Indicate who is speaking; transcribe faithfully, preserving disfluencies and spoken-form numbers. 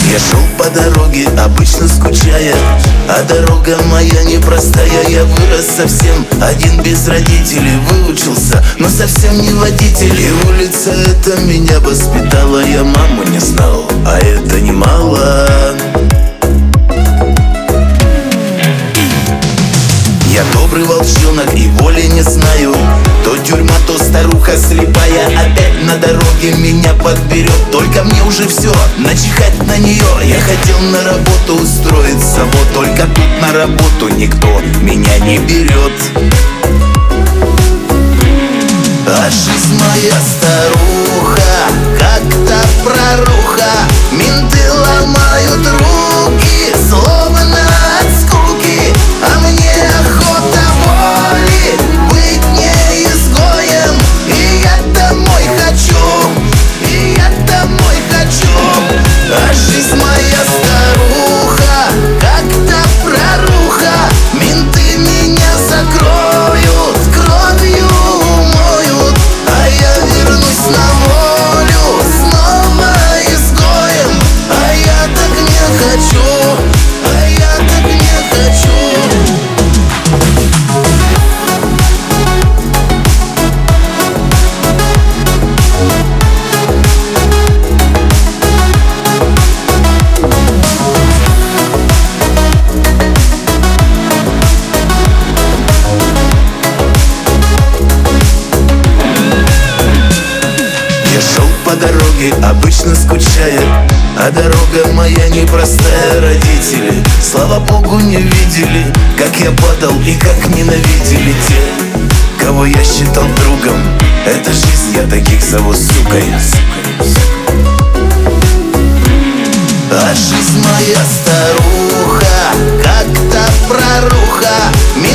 Speaker 1: Я шел по дороге, обычно скучая, а дорога моя непростая. Я вырос совсем один, без родителей, выучился, но совсем не водитель. И улица эта меня воспитала, я маму не знал, а это немало. Я добрый волчонок и воли не знаю. То тюрьма, то старуха слепая опять на дороге меня подберет. Только мне уже все, начихать на нее. Я хотел на работу устроиться, вот только тут на работу никто меня не берет. А жизнь моя старуха, как-то проруха. Менты ломают руки, словно от скуки. А мне охота воли быть не изгоем. И я домой хочу, и я домой хочу. А жизнь моя старуха, как-то проруха. Менты меня закроют, кровью умоют, а я вернусь на волю снова изгоем. А я так не хочу, а я так не хочу. Я шел по дороге, обычно скучая, а дорога моя непростая. Родители, слава богу, не видели, как я падал и как ненавидели те, кого я считал другом. Это жизнь, я таких зову сукой. А жизнь моя старуха, как-то проруха.